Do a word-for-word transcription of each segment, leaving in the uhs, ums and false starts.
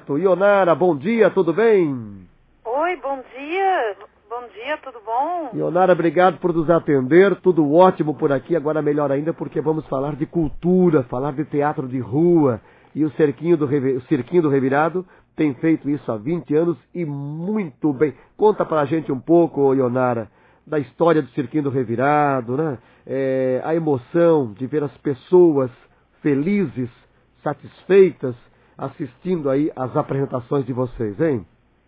certo. Ionara, bom dia, tudo bem? Oi, bom dia. Bom dia, tudo bom? Ionara, obrigado por nos atender, tudo ótimo por aqui, agora melhor ainda porque vamos falar de cultura, falar de teatro de rua. E o Cerquinho do, Reve... o Cirquinho do Revirado tem feito isso há vinte anos e muito bem. Conta pra gente um pouco, Ionara, da história do Cirquinho do Revirado, né? É, a emoção de ver as pessoas felizes, satisfeitas, assistindo aí às apresentações de vocês, hein?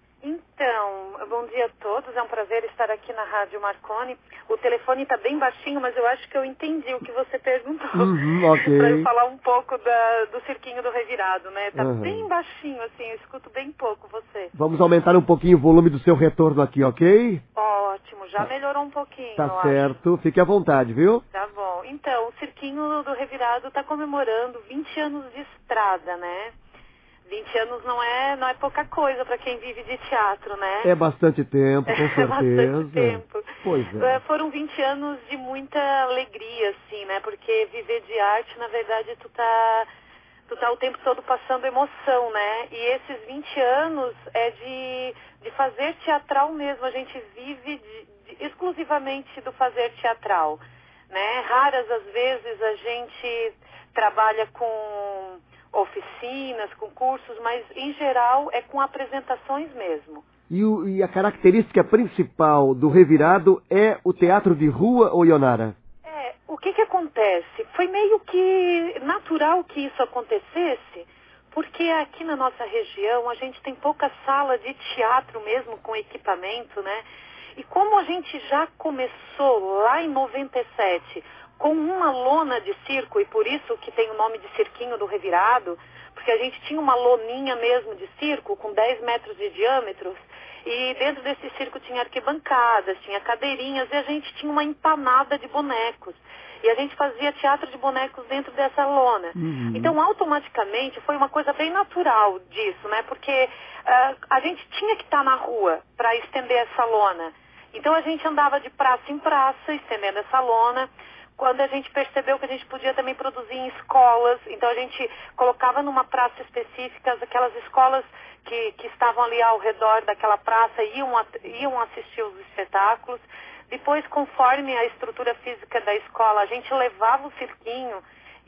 Então, bom dia a todos, é um prazer estar aqui na Rádio Marconi. O telefone está bem baixinho, mas eu acho que eu entendi o que você perguntou. Uhum, ok. Para eu falar um pouco da, do Cirquinho do Revirado, né? Tá Uhum. bem baixinho, assim, eu escuto bem pouco você. Vamos aumentar um pouquinho o volume do seu retorno aqui, ok? Ótimo, já Tá. melhorou um pouquinho, Tá eu certo, fique à vontade, viu? acho. Tá bom. Então, o Cirquinho do Revirado está comemorando vinte anos de estrada, né? vinte anos não é, não é pouca coisa para quem vive de teatro, né? É bastante tempo, com certeza. É bastante tempo. Pois é. Foram vinte anos de muita alegria, assim, né? Porque viver de arte, na verdade, tu tá, tu tá o tempo todo passando emoção, né? E esses vinte anos é de, de fazer teatral mesmo. A gente vive de, de, exclusivamente do fazer teatral, né? Raras as vezes a gente trabalha com oficinas, com cursos, mas em geral é com apresentações mesmo. E, o, e a característica principal do Revirado é o teatro de rua, ou Ionara? É, o que que acontece? Foi meio que natural que isso acontecesse, porque aqui na nossa região a gente tem pouca sala de teatro mesmo com equipamento, né? E como a gente já começou lá em noventa e sete com uma lona de circo, e por isso que tem o nome de Cirquinho do Revirado, porque a gente tinha uma loninha mesmo de circo com dez metros de diâmetro, e dentro desse circo tinha arquibancadas, tinha cadeirinhas, e a gente tinha uma empanada de bonecos. E a gente fazia teatro de bonecos dentro dessa lona. Uhum. Então, automaticamente, foi uma coisa bem natural disso, né? Porque uh, a gente tinha que estar na rua para estender essa lona. Então, a gente andava de praça em praça, estendendo essa lona. Quando a gente percebeu que a gente podia também produzir em escolas, então a gente colocava numa praça específica, aquelas escolas que, que estavam ali ao redor daquela praça iam, iam assistir os espetáculos. Depois, conforme a estrutura física da escola, a gente levava o cirquinho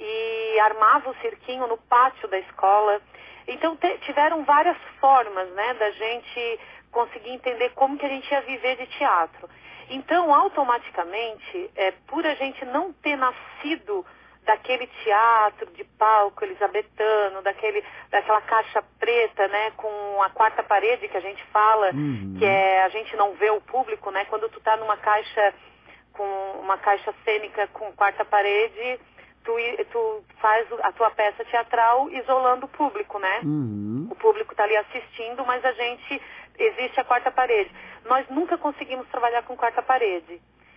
e armava o cirquinho no pátio da escola. Então te, tiveram várias formas, né, da gente conseguir entender como que a gente ia viver de teatro. Então, automaticamente, é, por a gente não ter nascido daquele teatro de palco elisabetano, daquele, daquela caixa preta, né, com a quarta parede que a gente fala, Uhum. que é, a gente não vê o público, né, quando tu tá numa caixa, com uma caixa cênica com quarta parede, tu, tu faz a tua peça teatral isolando o público, né? Uhum. O público tá ali assistindo, mas a gente, existe a quarta parede. Nós nunca conseguimos trabalhar com quarta parede.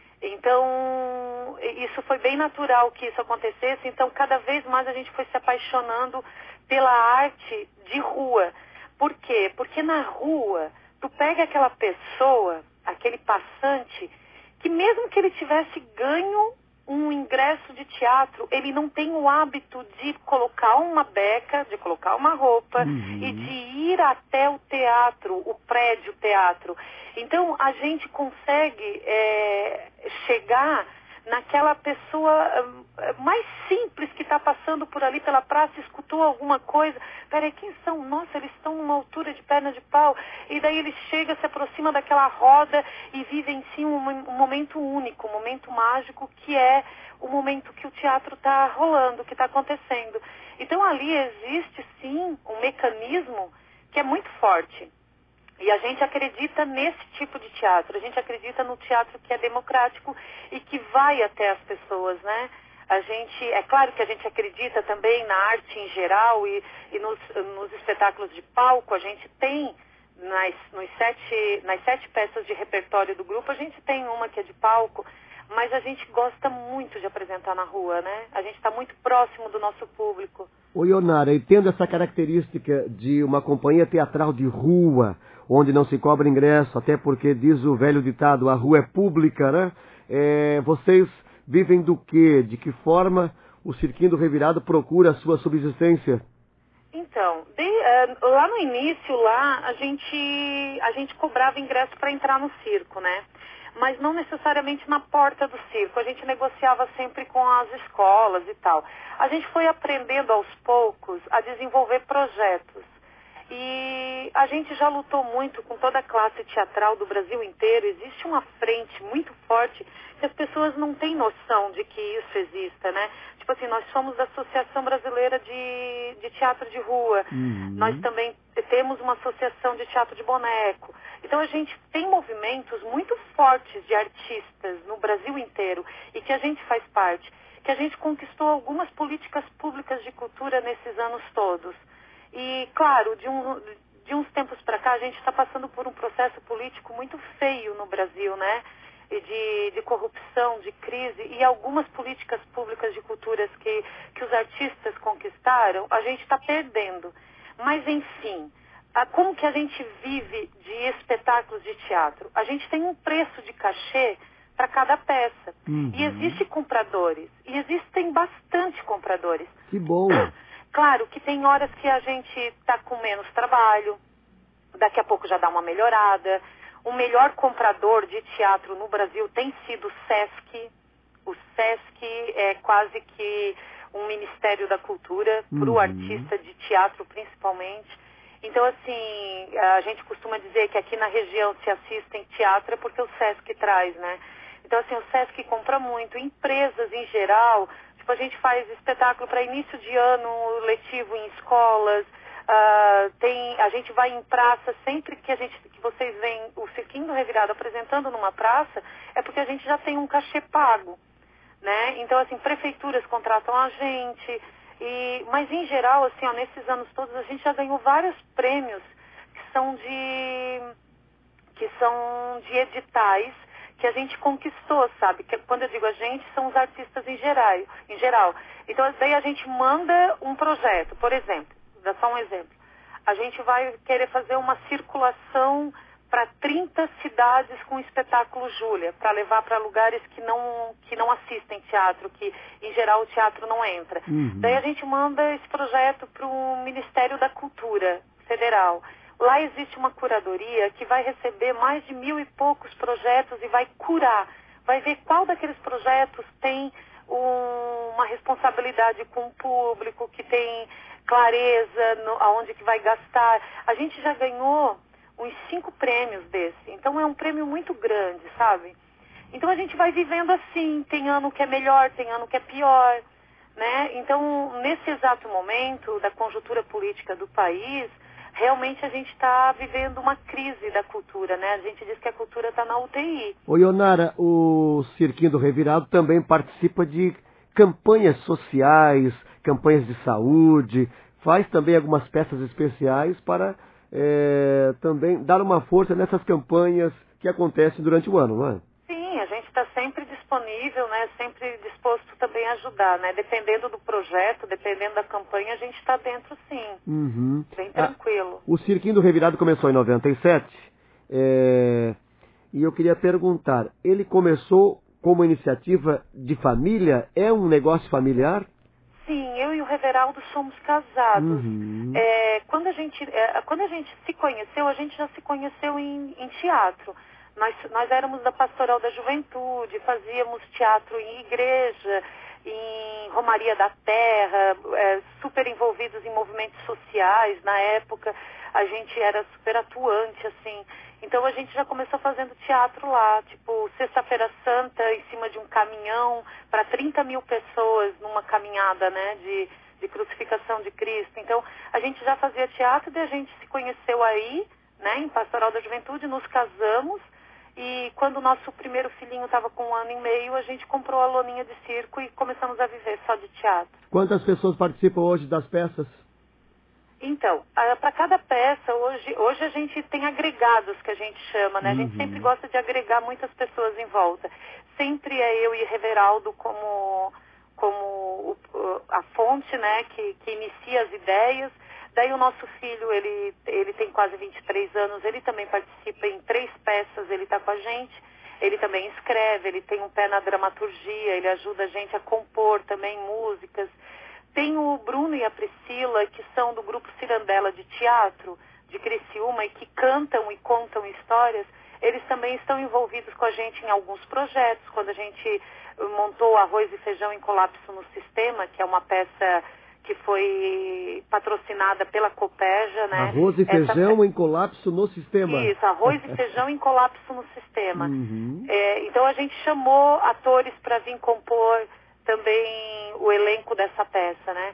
Então, isso foi bem natural que isso acontecesse. Então, cada vez mais a gente foi se apaixonando pela arte de rua. Por quê? Porque na rua, tu pega aquela pessoa, aquele passante, que mesmo que ele tivesse ganho um ingresso de teatro, ele não tem o hábito de colocar uma beca, de colocar uma roupa, Uhum. e de ir até o teatro, o prédio teatro. Então, a gente consegue é, chegar naquela pessoa uh, mais simples que está passando por ali pela praça, escutou alguma coisa, peraí, quem são? Nossa, eles estão numa altura de perna de pau, e daí ele chega, se aproxima daquela roda e vive em si um, um momento único, um momento mágico, que é o momento que o teatro está rolando, que está acontecendo. Então ali existe sim um mecanismo que é muito forte. E a gente acredita nesse tipo de teatro, a gente acredita no teatro que é democrático e que vai até as pessoas, né? A gente, é claro que a gente acredita também na arte em geral e, e nos, nos espetáculos de palco. A gente tem, nas, nos sete, nas sete peças de repertório do grupo, a gente tem uma que é de palco, mas a gente gosta muito de apresentar na rua, né? A gente está muito próximo do nosso público. Ô Ionara, e tendo essa característica de uma companhia teatral de rua, onde não se cobra ingresso, até porque diz o velho ditado, a rua é pública, né? É, vocês vivem do quê? De que forma o Cirquinho do Revirado procura a sua subsistência? Então, de, é, lá no início, lá, a gente, a gente cobrava ingresso para entrar no circo, né? Mas não necessariamente na porta do circo. A gente negociava sempre com as escolas e tal. A gente foi aprendendo aos poucos a desenvolver projetos. E a gente já lutou muito com toda a classe teatral do Brasil inteiro. Existe uma frente muito forte que as pessoas não têm noção de que isso exista, né? Tipo assim, nós somos da Associação Brasileira de, de Teatro de Rua. Uhum. Nós também temos uma associação de teatro de boneco. Então a gente tem movimentos muito fortes de artistas no Brasil inteiro e que a gente faz parte. Que a gente conquistou algumas políticas públicas de cultura nesses anos todos. E, claro, de, um, de uns tempos para cá, a gente está passando por um processo político muito feio no Brasil, né? E de, de corrupção, de crise, e algumas políticas públicas de culturas que, que os artistas conquistaram, a gente está perdendo. Mas, enfim, a, como que a gente vive de espetáculos de teatro? A gente tem um preço de cachê para cada peça. Uhum. E existem compradores, e existem bastante compradores. Que bom! Claro que tem horas que a gente está com menos trabalho, daqui a pouco já dá uma melhorada. O melhor comprador de teatro no Brasil tem sido o SESC. O SESC é quase que um Ministério da Cultura, para o Uhum. artista de teatro principalmente. Então, assim, a gente costuma dizer que aqui na região se assistem teatro é porque o SESC traz, né? Então, assim, o SESC compra muito. Empresas, em geral, tipo, a gente faz espetáculo para início de ano letivo em escolas. Uh, tem, a gente vai em praça, sempre que, a gente, que vocês veem o Cirquinho do Revirado apresentando numa praça, é porque a gente já tem um cachê pago, né? Então, assim, prefeituras contratam a gente, e, mas em geral, assim, ó, nesses anos todos, a gente já ganhou vários prêmios que são de, que são de editais que a gente conquistou, sabe? Que quando eu digo a gente, são os artistas em geral, em geral. Então, daí a gente manda um projeto, por exemplo, dá só um exemplo. A gente vai querer fazer uma circulação para trinta cidades com o espetáculo Júlia, para levar para lugares que não, que não assistem teatro, que em geral o teatro não entra. Uhum. Daí a gente manda esse projeto para o Ministério da Cultura Federal. Lá existe uma curadoria que vai receber mais de mil e poucos projetos e vai curar, vai ver qual daqueles projetos tem um, uma responsabilidade com o público, que tem clareza no, aonde que vai gastar. A gente já ganhou uns cinco prêmios desse, então é um prêmio muito grande, sabe? Então a gente vai vivendo assim, tem ano que é melhor, tem ano que é pior, né? Então, nesse exato momento da conjuntura política do país, realmente a gente está vivendo uma crise da cultura, né? A gente diz que a cultura está na U T I. Ô Ionara, o Cirquinho do Revirado também participa de campanhas sociais, campanhas de saúde, faz também algumas peças especiais para é, também dar uma força nessas campanhas que acontecem durante o ano, não é? Sim, a gente está sempre disponível, né? Sempre disposto também a ajudar, né? Dependendo do projeto, dependendo da campanha, a gente está dentro, sim. Uhum. Bem tranquilo. Ah, o Cirquinho do Revirado começou em noventa e sete, é, e eu queria perguntar, ele começou como iniciativa de família? É um negócio familiar? Sim, eu e o Reveraldo somos casados. Uhum. É, quando, a gente, é, quando a gente se conheceu, a gente já se conheceu em, em teatro. Nós, nós éramos da Pastoral da Juventude, fazíamos teatro em igreja, em Romaria da Terra, é, super envolvidos em movimentos sociais. Na época, a gente era super atuante, assim. Então, a gente já começou fazendo teatro lá, tipo, Sexta-feira Santa, em cima de um caminhão, para trinta mil pessoas numa caminhada, né, de, de crucificação de Cristo. Então, a gente já fazia teatro e a gente se conheceu aí, né, em Pastoral da Juventude, nos casamos. E quando o nosso primeiro filhinho estava com um ano e meio, a gente comprou a loninha de circo e começamos a viver só de teatro. Quantas pessoas participam hoje das peças? Então, para cada peça, hoje, hoje a gente tem agregados, que a gente chama, né? A gente Uhum. sempre gosta de agregar muitas pessoas em volta. Sempre é eu e Reveraldo como, como o, a fonte, né, que, que inicia as ideias. Daí o nosso filho, ele, ele tem quase vinte e três anos, ele também participa em três peças, ele está com a gente. Ele também escreve, ele tem um pé na dramaturgia, ele ajuda a gente a compor também músicas. tem o Bruno e a Priscila, que são do grupo Cirandela de Teatro, de Criciúma, e que cantam e contam histórias. Eles também estão envolvidos com a gente em alguns projetos. Quando a gente montou Arroz e Feijão em Colapso no Sistema, que é uma peça que foi patrocinada pela Copérgia, né? Arroz e Feijão Essa... em Colapso no Sistema. Isso, Arroz e Feijão em Colapso no Sistema. Uhum. É, então a gente chamou atores para vir compor também o elenco dessa peça, né?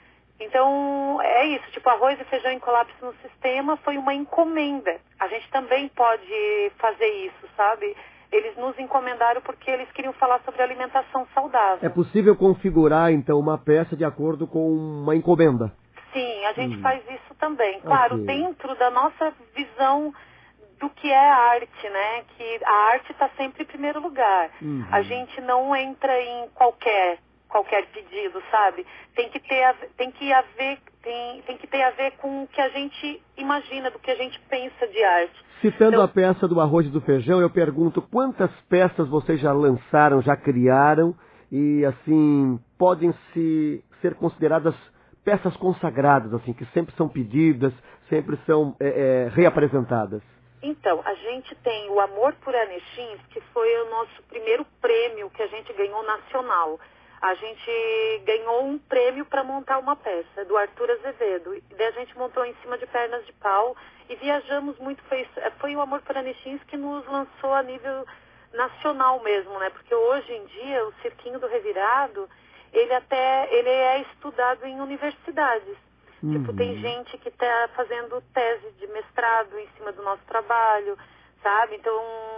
Então, é isso, tipo, Arroz e Feijão em Colapso no Sistema foi uma encomenda. A gente também pode fazer isso, sabe? Eles nos encomendaram porque eles queriam falar sobre alimentação saudável. É possível configurar, então, uma peça de acordo com uma encomenda? Sim, a gente hum. faz isso também. Claro, okay. dentro da nossa visão do que é a arte, né? Que a arte está sempre em primeiro lugar. Uhum. A gente não entra em qualquer... qualquer pedido, sabe? Tem que ter a, tem que haver tem, tem que ter a ver com o que a gente imagina, do que a gente pensa de arte. Citando então, a peça do Arroz e do Feijão, eu pergunto quantas peças vocês já lançaram, já criaram e assim podem se ser consideradas peças consagradas, assim, que sempre são pedidas, sempre são é, é, reapresentadas. Então, a gente tem o Amor por Anechins, que foi o nosso primeiro prêmio que a gente ganhou nacional. A gente ganhou um prêmio para montar uma peça, do Arthur Azevedo. E daí a gente montou em cima de pernas de pau e viajamos muito. Foi, foi o Amor por Anechins que nos lançou a nível nacional mesmo, né? Porque hoje em dia o Cirquinho do Revirado, ele até ele é estudado em universidades. Uhum. Tipo, tem gente que está fazendo tese de mestrado em cima do nosso trabalho, sabe? Então,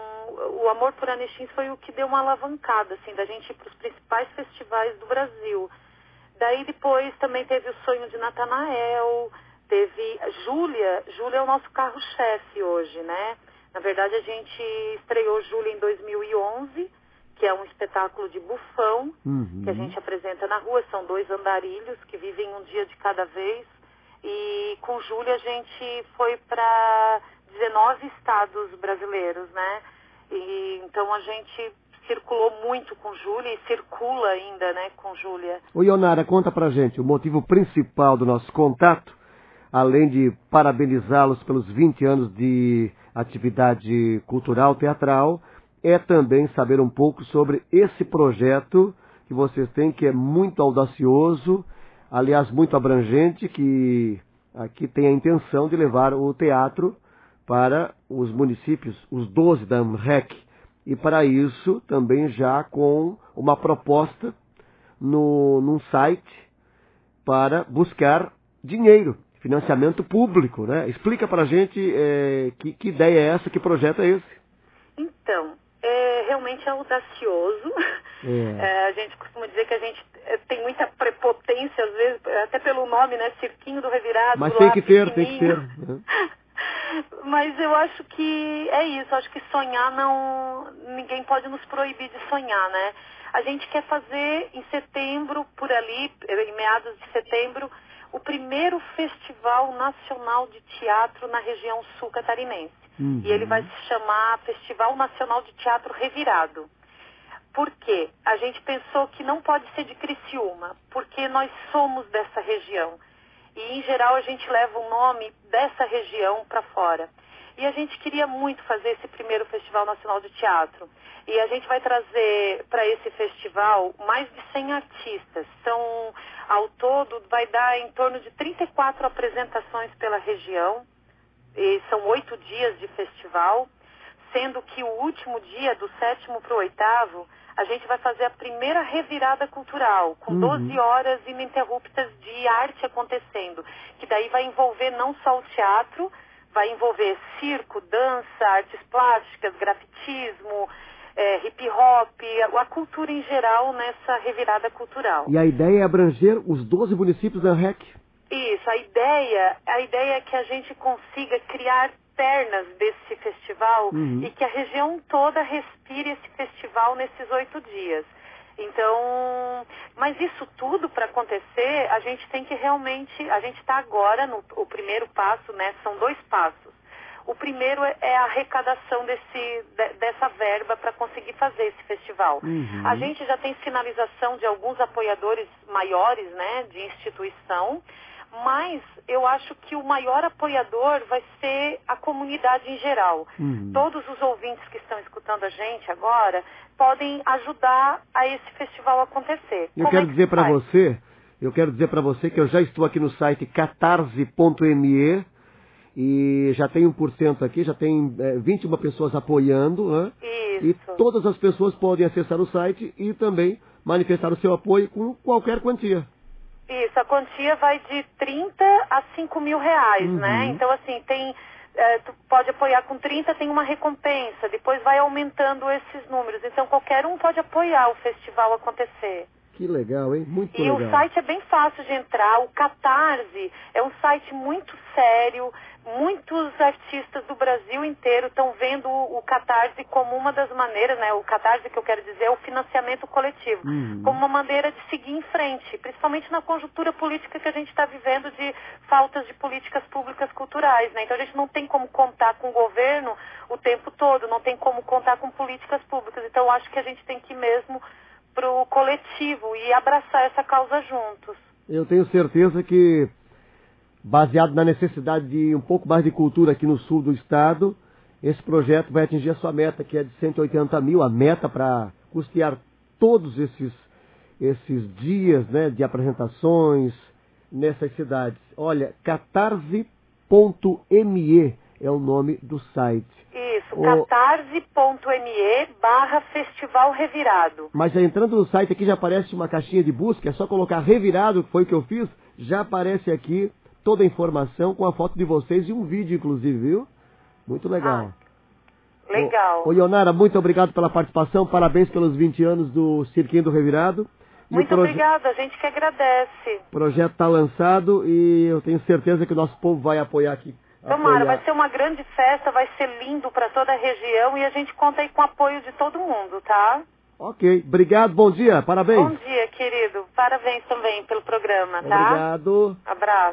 o Amor por Anechins foi o que deu uma alavancada, assim, da gente ir para os principais festivais do Brasil. Daí depois também teve o Sonho de Natanael, teve Júlia. Júlia é o nosso carro-chefe hoje, né? Na verdade, a gente estreou Júlia em dois mil e onze, que é um espetáculo de bufão, uhum. que a gente apresenta na rua. São dois andarilhos que vivem um dia de cada vez. E com Júlia a gente foi para dezenove estados brasileiros, né? E, então a gente circulou muito com Júlia e circula ainda, né, com Júlia. Ô Ionara, conta pra gente o motivo principal do nosso contato, além de parabenizá-los pelos vinte anos de atividade cultural teatral, é também saber um pouco sobre esse projeto que vocês têm, que é muito audacioso, aliás, muito abrangente, que aqui tem a intenção de levar o teatro para os municípios, os doze da AMREC, e para isso também já com uma proposta no, num site para buscar dinheiro, financiamento público, né? Explica para a gente é, que, que ideia é essa, que projeto é esse? Então, é, realmente é audacioso. É. É, a gente costuma dizer que a gente tem muita prepotência, às vezes, até pelo nome, né? Cirquinho do Revirado. Mas tem que ter, tem que ter. Mas eu acho que é isso, acho que sonhar não... ninguém pode nos proibir de sonhar, né? A gente quer fazer em setembro, por ali, em meados de setembro, o primeiro Festival Nacional de Teatro na região sul catarinense. Uhum. E ele vai se chamar Festival Nacional de Teatro Revirado. Por quê? A gente pensou que não pode ser de Criciúma, porque nós somos dessa região. E, em geral, a gente leva o nome dessa região para fora. E a gente queria muito fazer esse primeiro Festival Nacional de Teatro. E a gente vai trazer para esse festival mais de cem artistas. São, ao todo, vai dar em torno de trinta e quatro apresentações pela região. E são oito dias de festival, sendo que o último dia, do sétimo para o oitavo, a gente vai fazer a primeira revirada cultural, com uhum. doze horas ininterruptas de arte acontecendo, que daí vai envolver não só o teatro, vai envolver circo, dança, artes plásticas, grafitismo, é, hip hop, a, a cultura em geral nessa revirada cultural. E a ideia é abranger os doze municípios da AMREC? Isso, a ideia, a ideia é que a gente consiga criar pernas desse festival uhum. e que a região toda respire esse festival nesses oito dias. Então, mas isso tudo para acontecer, a gente tem que realmente, a gente está agora no o primeiro passo, né? São dois passos. O primeiro é, é a arrecadação desse, de, dessa verba para conseguir fazer esse festival. Uhum. A gente já tem sinalização de alguns apoiadores maiores, né, de instituição, mas eu acho que o maior apoiador vai ser a comunidade em geral. Uhum. Todos os ouvintes que estão escutando a gente agora podem ajudar a esse festival acontecer. Eu Como quero é que dizer para faz? você, eu quero dizer para você que eu já estou aqui no site catarse ponto me e já tem um por cento aqui, já tem é, vinte e uma pessoas apoiando, né? Isso. E todas as pessoas podem acessar o site e também manifestar o seu apoio com qualquer quantia. Isso, a quantia vai de trinta a cinco mil reais, Uhum. né? Então, assim, tem, é, tu pode apoiar com trinta, tem uma recompensa, depois vai aumentando esses números. Então, qualquer um pode apoiar o festival acontecer. Que legal, hein? Muito E legal. o site é bem fácil de entrar. O Catarse é um site muito sério. Muitos artistas do Brasil inteiro estão vendo o Catarse como uma das maneiras, né? O Catarse que eu quero dizer é o financiamento coletivo, Uhum. como uma maneira de seguir em frente, principalmente na conjuntura política que a gente está vivendo de faltas de políticas públicas culturais, né? Então a gente não tem como contar com o governo o tempo todo, não tem como contar com políticas públicas. Então eu acho que a gente tem que ir mesmo para o coletivo e abraçar essa causa juntos. Eu tenho certeza que, baseado na necessidade de um pouco mais de cultura aqui no sul do estado, esse projeto vai atingir a sua meta, que é de cento e oitenta mil, a meta para custear todos esses, esses dias, né, de apresentações nessas cidades. Olha, catarse ponto me é o nome do site. Isso, o... catarse ponto me barra Festival Revirado. Mas já entrando no site aqui já aparece uma caixinha de busca, é só colocar Revirado, que foi o que eu fiz, já aparece aqui toda a informação com a foto de vocês e um vídeo, inclusive, viu? Muito legal. Ah, legal. Ô, ô Ionara, muito obrigado pela participação, parabéns pelos vinte anos do Cirquinho do Revirado. E muito proje... obrigada, a gente que agradece. O projeto está lançado e eu tenho certeza que o nosso povo vai apoiar aqui. Tomara, apoiar. vai ser uma grande festa, vai ser lindo para toda a região e a gente conta aí com o apoio de todo mundo, tá? Ok, obrigado, bom dia, parabéns. Bom dia, querido. Parabéns também pelo programa, tá? Obrigado. Abraço.